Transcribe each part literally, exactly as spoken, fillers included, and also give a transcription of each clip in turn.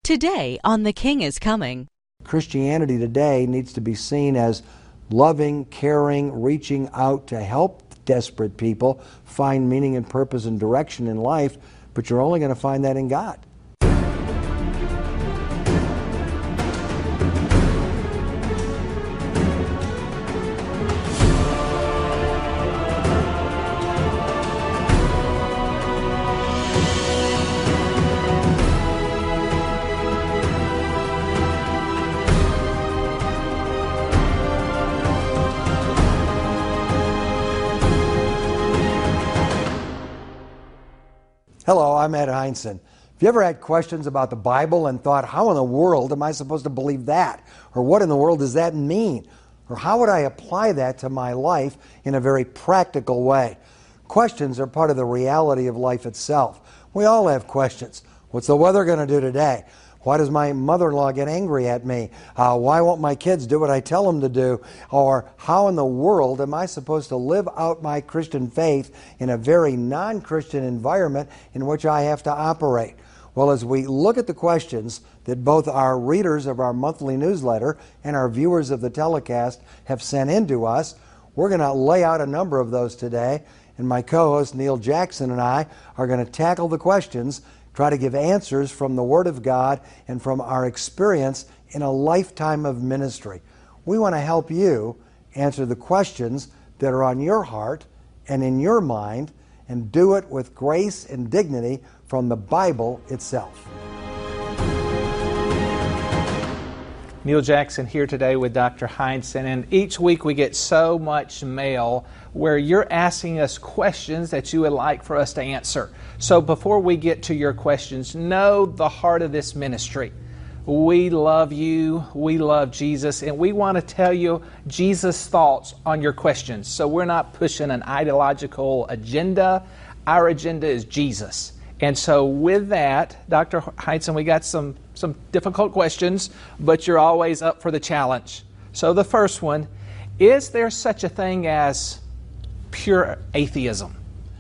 Today on The King is Coming. Christianity today needs to be seen as loving, caring, reaching out to help desperate people find meaning and purpose and direction in life, but you're only going to find that in God. Hello, I'm Ed Hindson. Have you ever had questions about the Bible and thought, how in the world am I supposed to believe that? Or what in the world does that mean? Or how would I apply that to my life in a very practical way? Questions are part of the reality of life itself. We all have questions. What's the weather going to do today? Why does my mother-in-law get angry at me? Uh, why won't my kids do what I tell them to do? Or how in the world am I supposed to live out my Christian faith in a very non-Christian environment in which I have to operate? Well, as we look at the questions that both our readers of our monthly newsletter and our viewers of the telecast have sent in to us, we're going to lay out a number of those today, and my co-host Neil Jackson and I are going to tackle the questions, try to give answers from the Word of God and from our experience in a lifetime of ministry. We want to help you answer the questions that are on your heart and in your mind, and do it with grace and dignity from the Bible itself. Neil Jackson here today with Doctor Hindson, and each week we get so much mail where you're asking us questions that you would like for us to answer. So before we get to your questions, know the heart of this ministry. We love you, we love Jesus, and we want to tell you Jesus' thoughts on your questions. So we're not pushing an ideological agenda. Our agenda is Jesus. And so with that, Doctor Hindson, we got some, some difficult questions, but you're always up for the challenge. So the first one, is there such a thing as pure atheism?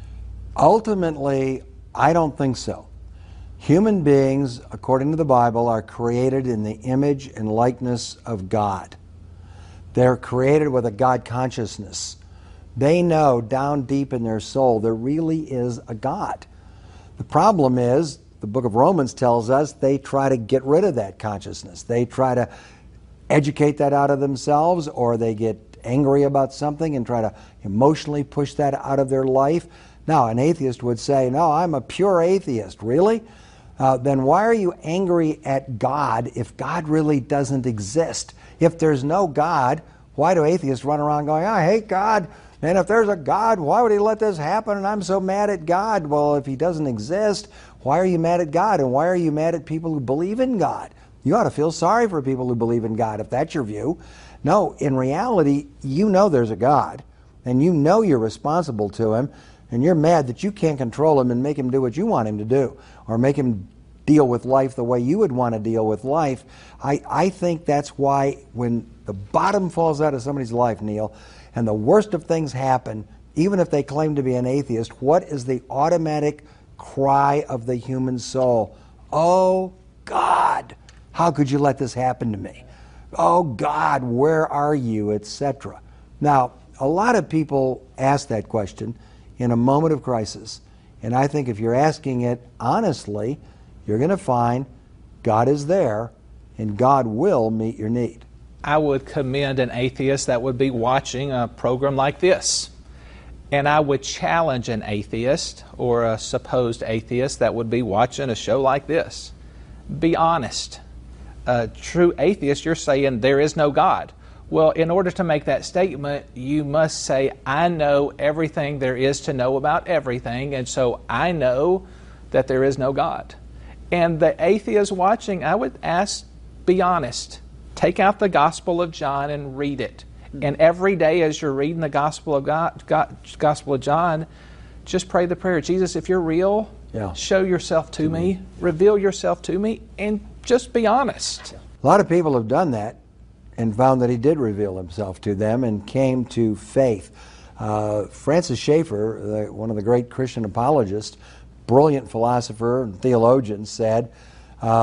Ultimately, I don't think so. Human beings, according to the Bible, are created in the image and likeness of God. They're created with a God consciousness. They know down deep in their soul there really is a God. The problem is, the book of Romans tells us, they try to get rid of that consciousness. They try to educate that out of themselves, or they get angry about something and try to emotionally push that out of their life. Now, an atheist would say, no, I'm a pure atheist. Really? Uh, then why are you angry at God if God really doesn't exist? If there's no God, why do atheists run around going, I hate God? And if there's a God, why would he let this happen? And I'm so mad at God. Well, if he doesn't exist, why are you mad at God? And why are you mad at people who believe in God? You ought to feel sorry for people who believe in God, if that's your view. No, in reality, you know there's a God, and you know you're responsible to him, and you're mad that you can't control him and make him do what you want him to do, or make him deal with life the way you would want to deal with life. I, I think that's why when the bottom falls out of somebody's life, Neil, and the worst of things happen, even if they claim to be an atheist, what is the automatic cry of the human soul? Oh, God, how could you let this happen to me? Oh, God, where are you, et cetera. Now, a lot of people ask that question in a moment of crisis, and I think if you're asking it honestly, you're going to find God is there, and God will meet your need. I would commend an atheist that would be watching a program like this. And I would challenge an atheist or a supposed atheist that would be watching a show like this. Be honest. A true atheist, you're saying there is no God. Well, in order to make that statement, you must say, I know everything there is to know about everything, and so I know that there is no God. And the atheist watching, I would ask, be honest. Take out the Gospel of John and read it. And every day as you're reading the Gospel of God, God, Gospel of John, just pray the prayer, Jesus, if you're real, yeah. show yourself to, to me, me, reveal yourself to me, and just be honest. A lot of people have done that and found that he did reveal himself to them and came to faith. Uh, Francis Schaeffer, the, one of the great Christian apologists, brilliant philosopher and theologian, said, uh,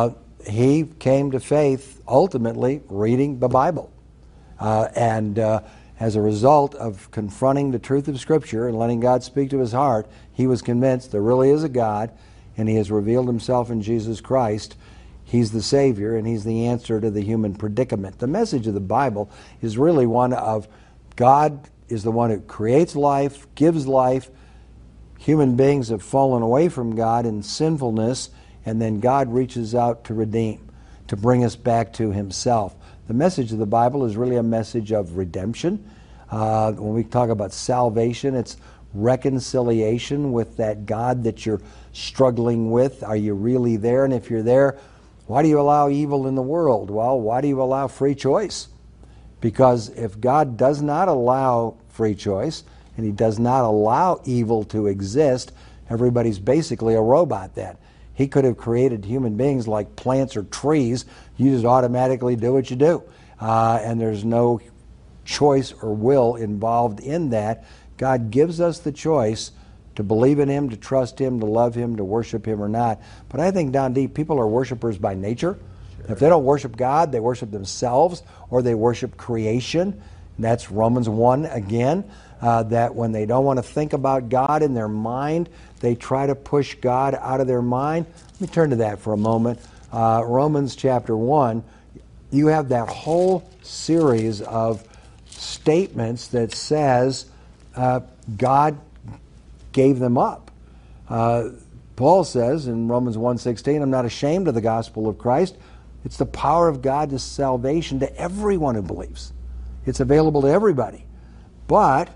he came to faith ultimately reading the Bible. Uh, and uh, as a result of confronting the truth of Scripture and letting God speak to his heart, he was convinced there really is a God, and he has revealed himself in Jesus Christ. He's the Savior, and he's the answer to the human predicament. The message of the Bible is really one of God is the one who creates life, gives life. Human beings have fallen away from God in sinfulness, and then God reaches out to redeem, to bring us back to himself. The message of the Bible is really a message of redemption. Uh, when we talk about salvation, it's reconciliation with that God that you're struggling with. Are you really there? And if you're there, why do you allow evil in the world? Well, why do you allow free choice? Because if God does not allow free choice, and he does not allow evil to exist, everybody's basically a robot then. He could have created human beings like plants or trees. You just automatically do what you do. Uh, and there's no choice or will involved in that. God gives us the choice to believe in him, to trust him, to love him, to worship him or not. But I think, Don D., people are worshipers by nature. Sure. If they don't worship God, they worship themselves or they worship creation. And that's Romans one again. Uh, that when they don't want to think about God in their mind, they try to push God out of their mind. Let me turn to that for a moment. Uh, Romans chapter one, you have that whole series of statements that says uh, God gave them up. Uh, Paul says in Romans one sixteen, I'm not ashamed of the gospel of Christ. It's the power of God to salvation to everyone who believes. It's available to everybody. But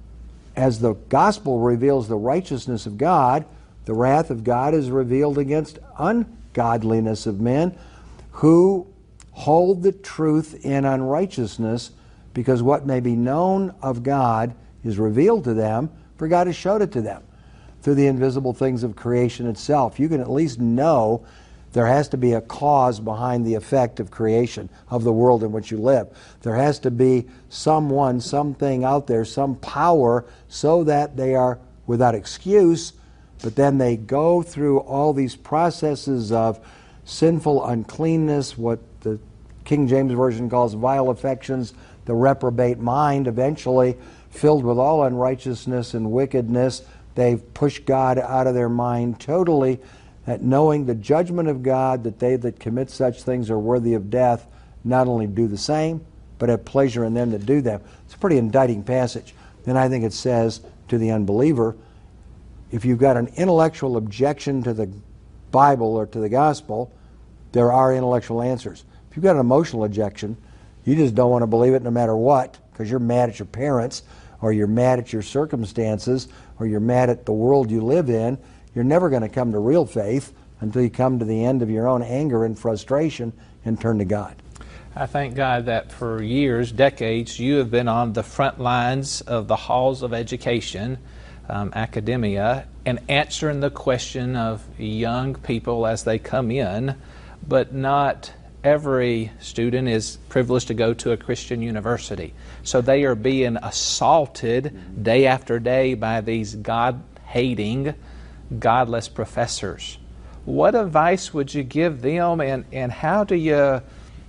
as the gospel reveals the righteousness of God, the wrath of God is revealed against ungodliness of men who hold the truth in unrighteousness, because what may be known of God is revealed to them, for God has showed it to them through the invisible things of creation itself. You can at least know there has to be a cause behind the effect of creation, of the world in which you live. There has to be someone, something out there, some power, so that they are without excuse, but then they go through all these processes of sinful uncleanness, what the King James Version calls vile affections, the reprobate mind, eventually filled with all unrighteousness and wickedness. They've pushed God out of their mind totally, that knowing the judgment of God, that they that commit such things are worthy of death, not only do the same, but have pleasure in them that do them. It's a pretty indicting passage. And I think it says to the unbeliever, if you've got an intellectual objection to the Bible or to the gospel, there are intellectual answers. If you've got an emotional objection, you just don't want to believe it no matter what, because you're mad at your parents, or you're mad at your circumstances, or you're mad at the world you live in. You're never going to come to real faith until you come to the end of your own anger and frustration and turn to God. I thank God that for years, decades, you have been on the front lines of the halls of education, um, academia, and answering the question of young people as they come in, but not every student is privileged to go to a Christian university. So they are being assaulted day after day by these God-hating, godless professors. What advice would you give them, and, and how do you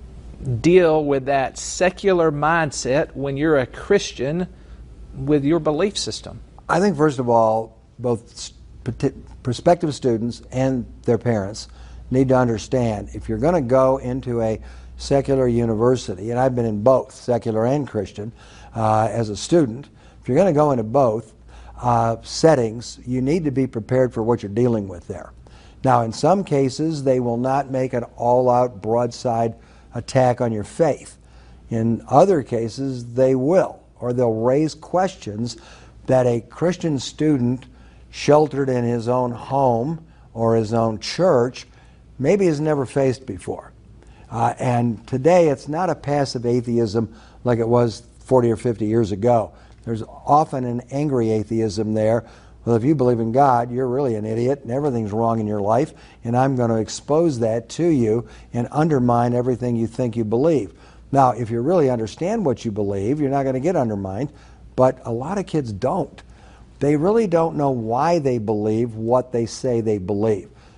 deal with that secular mindset when you're a Christian with your belief system? I think, first of all, both prospective students and their parents need to understand, if you're going to go into a secular university, and I've been in both, secular and Christian, uh, as a student, if you're going to go into both uh, settings, you need to be prepared for what you're dealing with there. Now, in some cases, they will not make an all-out broadside attack on your faith. In other cases, they will, or they'll raise questions that a Christian student sheltered in his own home or his own church maybe has never faced before. Uh, and today, it's not a passive atheism like it was forty or fifty years ago. There's often an angry atheism there. Well, if you believe in God, you're really an idiot and everything's wrong in your life, and I'm going to expose that to you and undermine everything you think you believe. Now, if you really understand what you believe, you're not going to get undermined, but a lot of kids don't. They really don't know why they believe what they say they believe.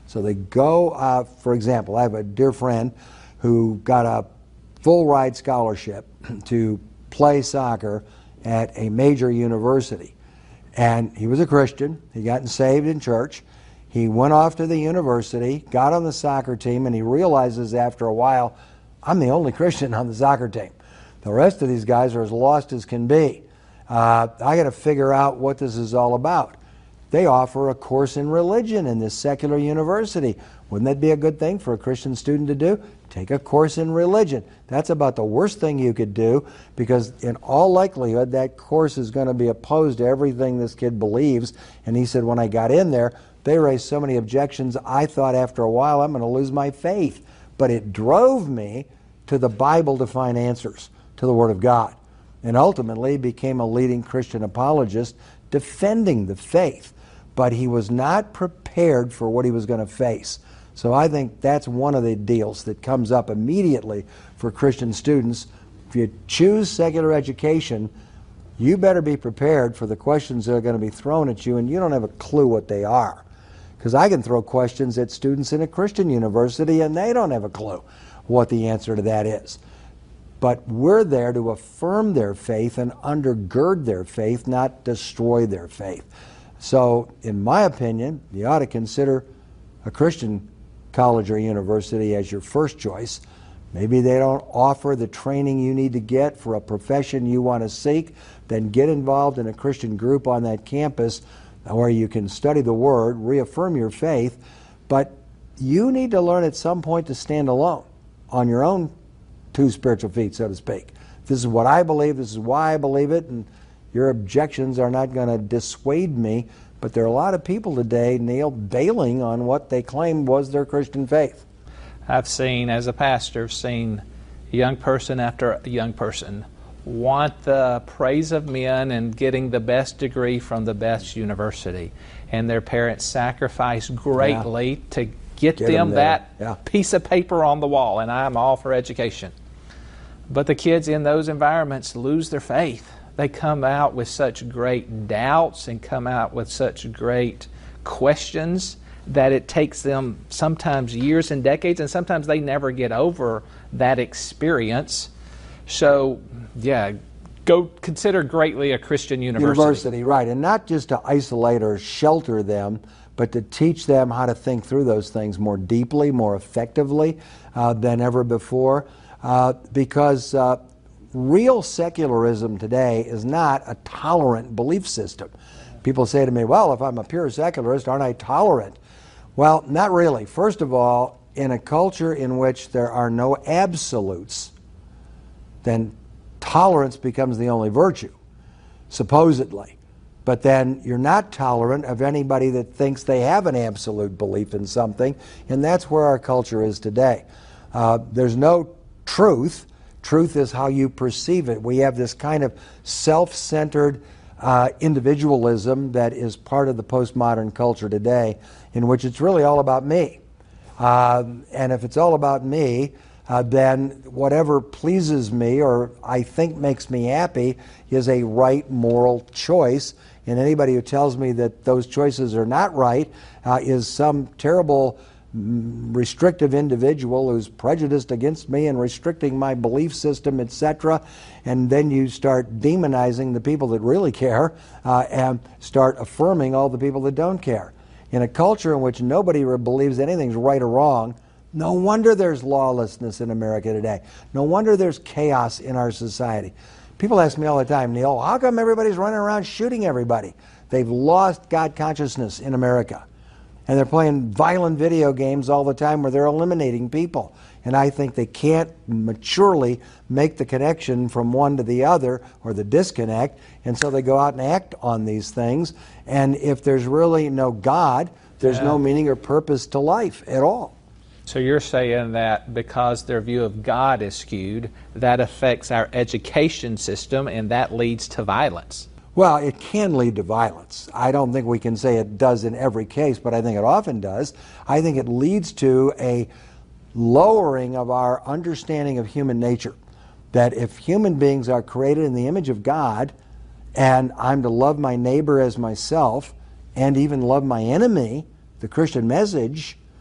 So they go, uh, for example, I have a dear friend who got a full ride scholarship to play soccer at a major university. And he was a Christian. He got saved in church. He went off to the university, got on the soccer team, and he realizes after a while, I'm the only Christian on the soccer team. The rest of these guys are as lost as can be. Uh, I got to figure out what this is all about. They offer a course in religion in this secular university. Wouldn't that be a good thing for a Christian student to do? Take a course in religion. That's about the worst thing you could do, because in all likelihood that course is going to be opposed to everything this kid believes. And he said, when I got in there, they raised so many objections, I thought after a while I'm going to lose my faith. But it drove me to the Bible to find answers, to the Word of God, and ultimately became a leading Christian apologist defending the faith. But he was not prepared for what he was going to face. So I think that's one of the deals that comes up immediately for Christian students. If you choose secular education, you better be prepared for the questions that are going to be thrown at you, and you don't have a clue what they are. Because I can throw questions at students in a Christian university, and they don't have a clue what the answer to that is. But we're there to affirm their faith and undergird their faith, not destroy their faith. So, in my opinion, you ought to consider a Christian college or university as your first choice. Maybe they don't offer the training you need to get for a profession you want to seek. Then get involved in a Christian group on that campus where you can study the Word, reaffirm your faith. But you need to learn at some point to stand alone on your own two spiritual feet, so to speak. This is what I believe, this is why I believe it, and your objections are not going to dissuade me. But there are a lot of people today, Neil, bailing on what they claim was their Christian faith. I've seen, as a pastor, seen a young person after a young person want the praise of men and getting the best degree from the best university. And their parents sacrifice greatly yeah. to get, get them, them that yeah. piece of paper on the wall. And I'm all for education. But the kids in those environments lose their faith. They come out with such great doubts and come out with such great questions that it takes them sometimes years and decades, and sometimes they never get over that experience. So, yeah, go consider greatly a Christian university. University, right. And not just to isolate or shelter them, but to teach them how to think through those things more deeply, more effectively uh, than ever before. Uh, because uh, real secularism today is not a tolerant belief system. People say to me, well, if I'm a pure secularist, aren't I tolerant? Well, not really. First of all, in a culture in which there are no absolutes, then tolerance becomes the only virtue, supposedly. But then you're not tolerant of anybody that thinks they have an absolute belief in something, and that's where our culture is today. Uh, there's no truth. Truth is how you perceive it. We have this kind of self-centered uh, individualism that is part of the postmodern culture today, in which it's really all about me. Uh, and if it's all about me, uh, then whatever pleases me or I think makes me happy is a right moral choice. And anybody who tells me that those choices are not right uh, is some terrible restrictive individual who's prejudiced against me and restricting my belief system, et cetera. And then you start demonizing the people that really care uh, and start affirming all the people that don't care. In a culture in which nobody believes anything's right or wrong, no wonder there's lawlessness in America today. No wonder there's chaos in our society. People ask me all the time, Neil, how come everybody's running around shooting everybody? They've lost God consciousness in America. And they're playing violent video games all the time where they're eliminating people. And I think they can't maturely make the connection from one to the other, or the disconnect, and so they go out and act on these things. And if there's really no God, there's yeah. no meaning or purpose to life at all. So you're saying that because their view of God is skewed, that affects our education system, and that leads to violence. Well, it can lead to violence. I don't think we can say it does in every case, but I think it often does. I think it leads to a lowering of our understanding of human nature. That if human beings are created in the image of God, and I'm to love my neighbor as myself, and even love my enemy, the Christian message,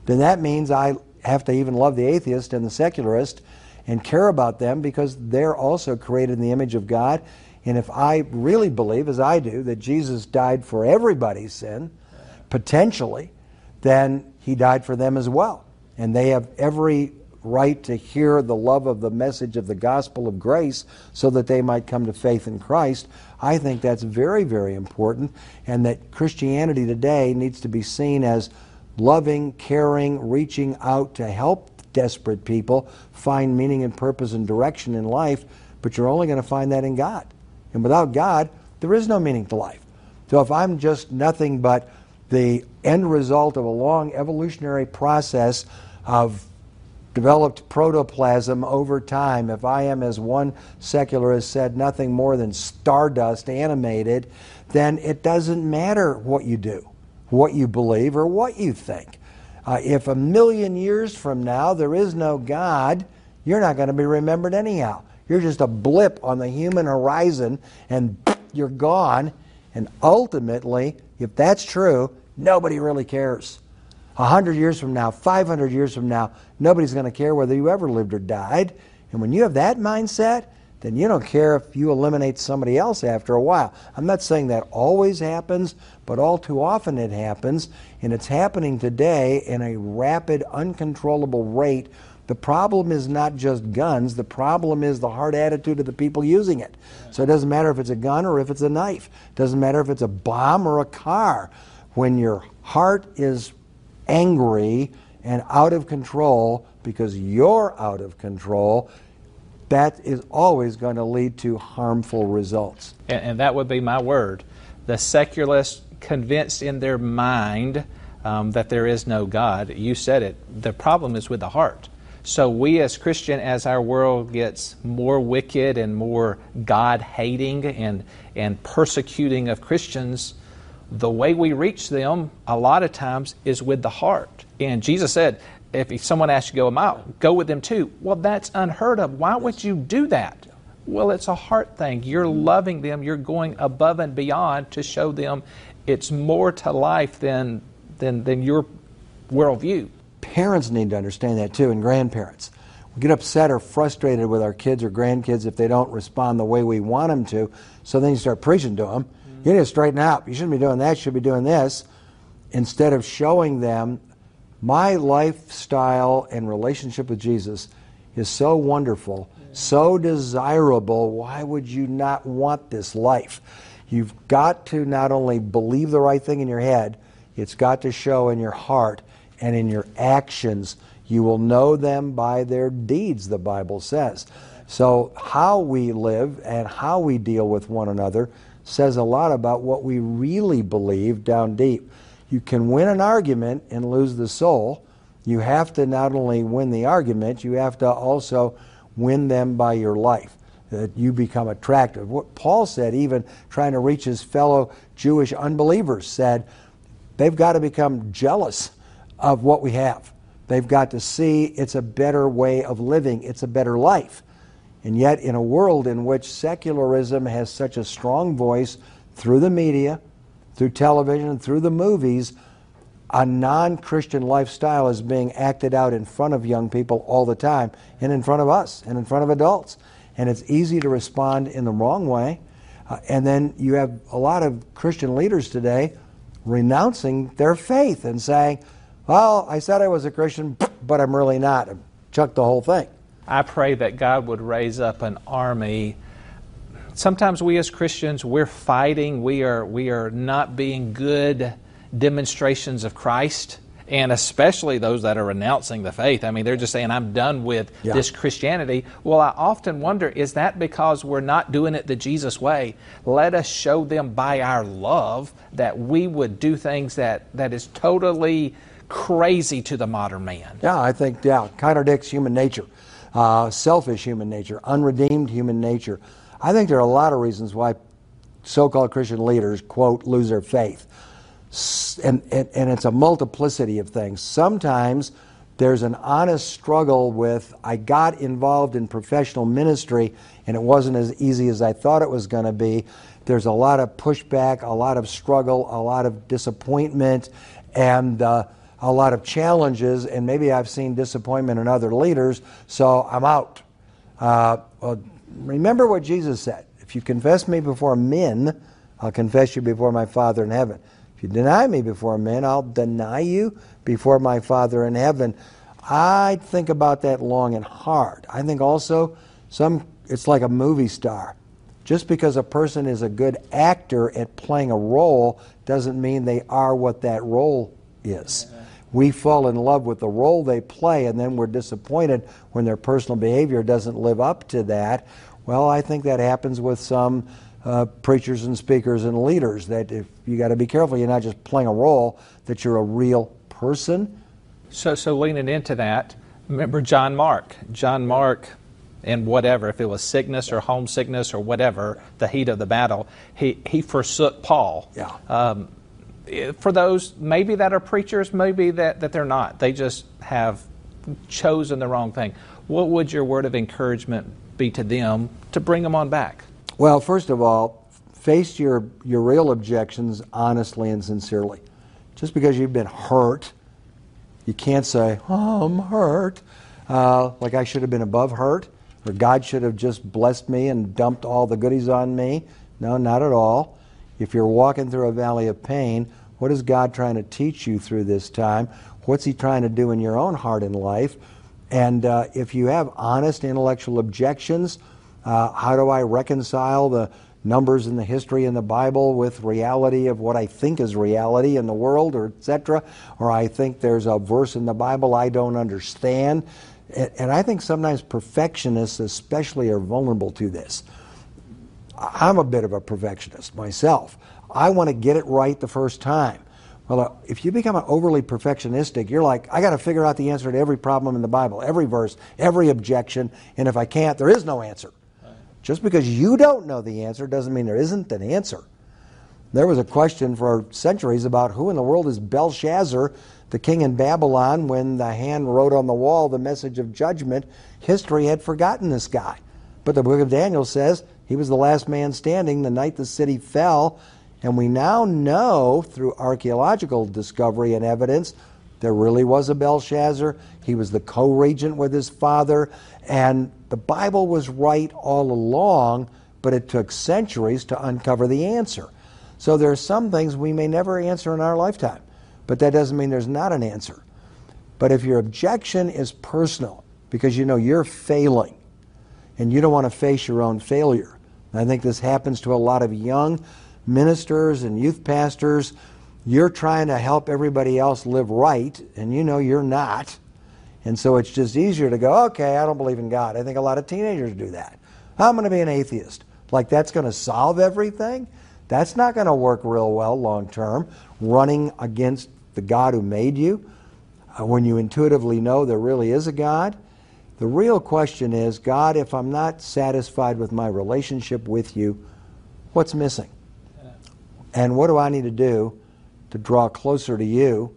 then that means I have to even love the atheist and the secularist and care about them because they're also created in the image of God. And if I really believe, as I do, that Jesus died for everybody's sin, potentially, then he died for them as well. And they have every right to hear the love of the message of the gospel of grace so that they might come to faith in Christ. I think that's very, very important, and that Christianity today needs to be seen as loving, caring, reaching out to help desperate people find meaning and purpose and direction in life, but you're only going to find that in God. And without God, there is no meaning to life. So if I'm just nothing but the end result of a long evolutionary process of developed protoplasm over time, if I am, as one secularist said, nothing more than stardust animated, then it doesn't matter what you do, what you believe, or what you think. Uh, if a million years from now there is no God, you're not going to be remembered anyhow. You're just a blip on the human horizon, and you're gone. And ultimately, if that's true, nobody really cares. A hundred years from now, five hundred years from now, nobody's going to care whether you ever lived or died. And when you have that mindset, then you don't care if you eliminate somebody else after a while. I'm not saying that always happens, but all too often it happens, and it's happening today in a rapid, uncontrollable rate. The problem is not just guns. The problem is the hard attitude of the people using it. So it doesn't matter if it's a gun or if it's a knife. It doesn't matter if it's a bomb or a car. When your heart is angry and out of control because you're out of control, that is always going to lead to harmful results. And, and that would be my word. The secularists convinced in their mind um, that there is no God. You said it. The problem is with the heart. So we as Christian, as our world gets more wicked and more God-hating and, and persecuting of Christians, the way we reach them a lot of times is with the heart. And Jesus said, if someone asks you to go a mile, go with them too. Well, that's unheard of. Why would you do that? Well, it's a heart thing. You're loving them. You're going above and beyond to show them it's more to life than, than, than your worldview. Parents need to understand that too, and grandparents. We get upset or frustrated with our kids or grandkids if they don't respond the way we want them to, so then you start preaching to them. Mm-hmm. You need to straighten out. You shouldn't be doing that. You should be doing this. Instead of showing them, my lifestyle and relationship with Jesus is so wonderful, yeah. so desirable. Why would you not want this life? You've got to not only believe the right thing in your head, it's got to show in your heart and in your actions. You will know them by their deeds, the Bible says. So how we live and how we deal with one another says a lot about what we really believe down deep. You can win an argument and lose the soul. You have to not only win the argument, you have to also win them by your life, that you become attractive. What Paul said, even trying to reach his fellow Jewish unbelievers, said they've got to become jealous of what we have. They've got to see it's a better way of living. It's a better life. And yet in a world in which secularism has such a strong voice through the media, through television, through the movies, a non-Christian lifestyle is being acted out in front of young people all the time, and in front of us, and in front of adults. And it's easy to respond in the wrong way. Uh, and then you have a lot of Christian leaders today renouncing their faith and saying, well, I said I was a Christian, but I'm really not. Chuck the whole thing. I pray that God would raise up an army. Sometimes we as Christians, we're fighting. We are we are not being good demonstrations of Christ, and especially those that are renouncing the faith. I mean, they're just saying, I'm done with yeah. this Christianity. Well, I often wonder, is that because we're not doing it the Jesus way? Let us show them by our love that we would do things that, that is totally crazy to the modern man. Yeah, I think, yeah, contradicts human nature. Uh, selfish human nature, unredeemed human nature. I think there are a lot of reasons why so-called Christian leaders, quote, lose their faith. And, and, and it's a multiplicity of things. Sometimes there's an honest struggle with, I got involved in professional ministry and it wasn't as easy as I thought it was going to be. There's a lot of pushback, a lot of struggle, a lot of disappointment, and uh, a lot of challenges, and maybe I've seen disappointment in other leaders, so I'm out. Uh, well, remember what Jesus said. If you confess me before men, I'll confess you before my Father in heaven. If you deny me before men, I'll deny you before my Father in heaven. I think about that long and hard. I think also some it's like a movie star. Just because a person is a good actor at playing a role doesn't mean they are what that role is. Yeah. We fall in love with the role they play, and then we're disappointed when their personal behavior doesn't live up to that. Well, I think that happens with some uh, preachers and speakers and leaders, that if you got to be careful, you're not just playing a role, that you're a real person. So, so leaning into that, remember John Mark. John Mark, and whatever, if it was sickness or homesickness or whatever, the heat of the battle, he, he forsook Paul. Yeah. Um, for those maybe that are preachers, maybe that, that they're not. They just have chosen the wrong thing. What would your word of encouragement be to them to bring them on back? Well, first of all, face your, your real objections honestly and sincerely. Just because you've been hurt, you can't say, oh, I'm hurt, uh, like I should have been above hurt, or God should have just blessed me and dumped all the goodies on me. No, not at all. If you're walking through a valley of pain, what is God trying to teach you through this time? What's He trying to do in your own heart and life? And uh, if you have honest intellectual objections, uh, how do I reconcile the numbers in the history in the Bible with reality of what I think is reality in the world, or et cetera? Or I think there's a verse in the Bible I don't understand. And, and I think sometimes perfectionists especially are vulnerable to this. I'm a bit of a perfectionist myself. I want to get it right the first time. Well, uh, if you become an overly perfectionistic, you're like, I got to figure out the answer to every problem in the Bible, every verse, every objection, and if I can't, there is no answer. Right. Just because you don't know the answer doesn't mean there isn't an answer. There was a question for centuries about who in the world is Belshazzar, the king in Babylon. When the hand wrote on the wall the message of judgment, history had forgotten this guy. But the book of Daniel says he was the last man standing the night the city fell. And we now know through archaeological discovery and evidence there really was a Belshazzar. He was the co-regent with his father. And the Bible was right all along, but it took centuries to uncover the answer. So there are some things we may never answer in our lifetime, but that doesn't mean there's not an answer. But if your objection is personal, because you know you're failing, and you don't want to face your own failure. I think this happens to a lot of young ministers and youth pastors. You're trying to help everybody else live right, and you know you're not. And so it's just easier to go, okay, I don't believe in God. I think a lot of teenagers do that. I'm going to be an atheist. Like that's going to solve everything? That's not going to work real well long term, running against the God who made you, uh, when you intuitively know there really is a God. The real question is, God, if I'm not satisfied with my relationship with you, what's missing? Yeah. And what do I need to do to draw closer to you?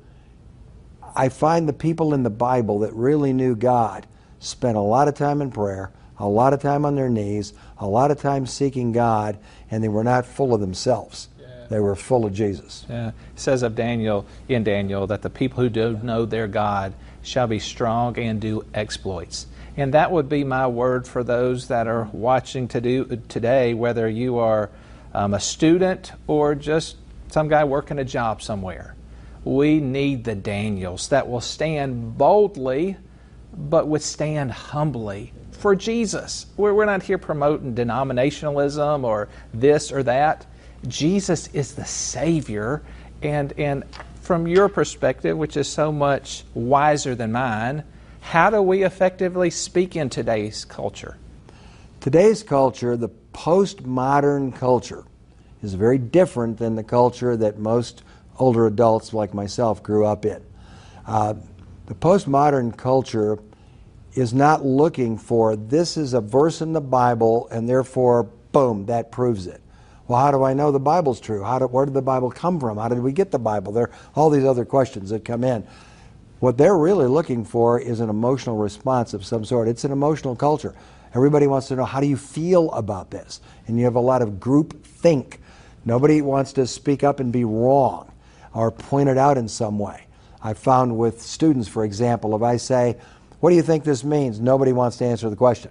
I find the people in the Bible that really knew God spent a lot of time in prayer, a lot of time on their knees, a lot of time seeking God, and they were not full of themselves. Yeah. They were full of Jesus. Yeah. It says of Daniel, in Daniel, that the people who do know their God shall be strong and do exploits. And that would be my word for those that are watching to do today, whether you are um, a student or just some guy working a job somewhere. We need the Daniels that will stand boldly but withstand humbly for Jesus. We're, we're not here promoting denominationalism or this or that. Jesus is the Savior, and, and from your perspective, which is so much wiser than mine, how do we effectively speak in today's culture? Today's culture, the postmodern culture, is very different than the culture that most older adults like myself grew up in. Uh, the postmodern culture is not looking for, this is a verse in the Bible, and therefore, boom, that proves it. Well, how do I know the Bible's true? How do, where did the Bible come from? How did we get the Bible? There are all these other questions that come in. What they're really looking for is an emotional response of some sort. It's an emotional culture. Everybody wants to know, how do you feel about this? And you have a lot of group think. Nobody wants to speak up and be wrong or point it out in some way. I found with students, for example, if I say, what do you think this means? Nobody wants to answer the question.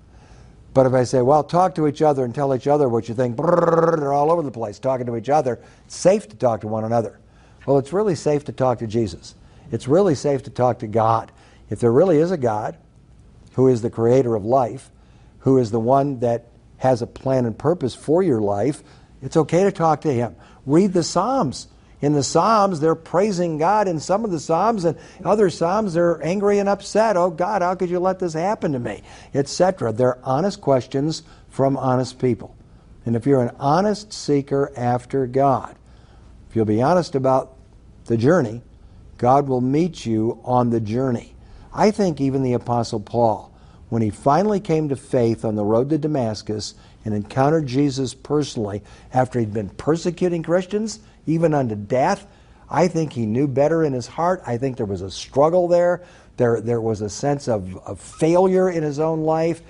But if I say, well, talk to each other and tell each other what you think, brrr, they're all over the place talking to each other. It's safe to talk to one another. Well, it's really safe to talk to Jesus. It's really safe to talk to God. If there really is a God who is the creator of life, who is the one that has a plan and purpose for your life, it's okay to talk to him. Read the Psalms. In the Psalms, they're praising God in some of the Psalms, and other Psalms, they're angry and upset. Oh, God, how could you let this happen to me? Etc. They're honest questions from honest people. And if you're an honest seeker after God, if you'll be honest about the journey, God will meet you on the journey. I think even the Apostle Paul, when he finally came to faith on the road to Damascus and encountered Jesus personally after he'd been persecuting Christians, even unto death, I think he knew better in his heart. I think there was a struggle there. There, there was a sense of, of failure in his own life.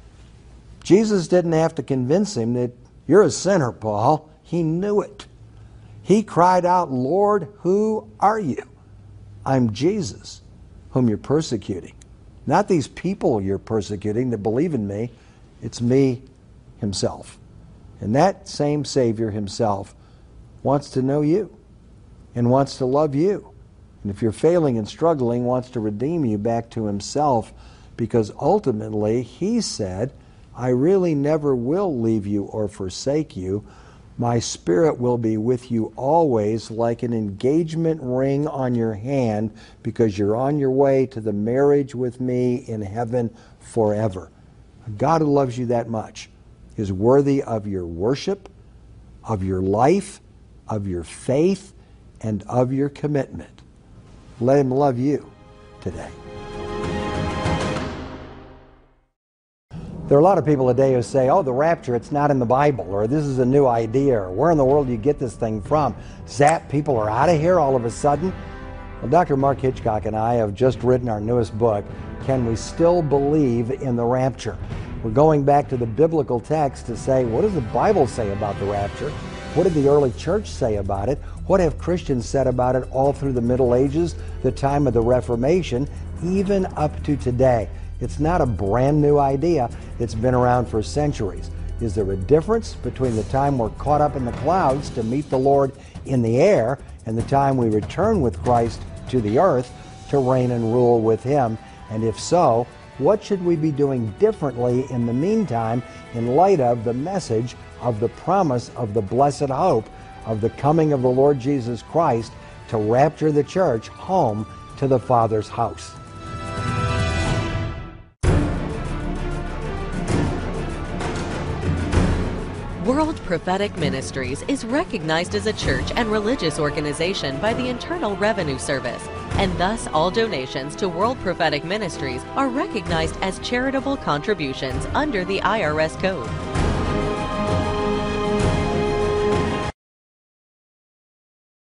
Jesus didn't have to convince him that you're a sinner, Paul. He knew it. He cried out, Lord, who are you? I'm Jesus, whom you're persecuting. Not these people you're persecuting that believe in me. It's me himself. And that same Savior himself wants to know you and wants to love you. And if you're failing and struggling, wants to redeem you back to himself, because ultimately he said, I really never will leave you or forsake you. My Spirit will be with you always, like an engagement ring on your hand, because you're on your way to the marriage with me in heaven forever. A God who loves you that much is worthy of your worship, of your life, of your faith, and of your commitment. Let him love you today. There are a lot of people today who say, oh, the rapture, it's not in the Bible, or this is a new idea, or where in the world do you get this thing from? Zap, people are out of here all of a sudden. Well, Doctor Mark Hitchcock and I have just written our newest book, Can We Still Believe in the Rapture? We're going back to the biblical text to say, what does the Bible say about the rapture? What did the early church say about it? What have Christians said about it all through the Middle Ages, the time of the Reformation, even up to today? It's not a brand new idea. It's been around for centuries. Is there a difference between the time we're caught up in the clouds to meet the Lord in the air and the time we return with Christ to the earth to reign and rule with him? And if so, what should we be doing differently in the meantime in light of the message of the promise of the blessed hope of the coming of the Lord Jesus Christ to rapture the church home to the Father's house? World Prophetic Ministries is recognized as a church and religious organization by the Internal Revenue Service, and thus all donations to World Prophetic Ministries are recognized as charitable contributions under the I R S code.